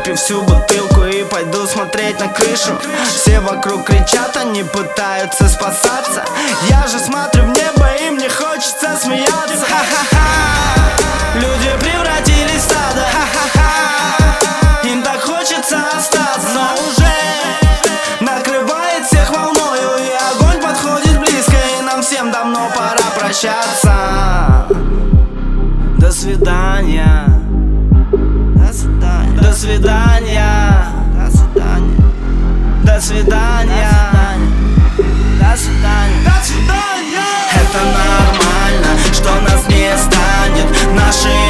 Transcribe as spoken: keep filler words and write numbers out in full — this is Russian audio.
Выпью всю бутылку и пойду смотреть на крышу. Все вокруг кричат, они пытаются спасаться. Я же смотрю в небо и мне хочется смеяться. Ха-ха-ха. Люди превратились в стадо. Ха-ха-ха. Им так хочется остаться, но уже накрывает всех волною, и огонь подходит близко, и нам всем давно пора прощаться. До свидания. До свидания. До свидания. До свидания. До свидания. До свидания. До свидания. Это нормально, что нас не станет. Наши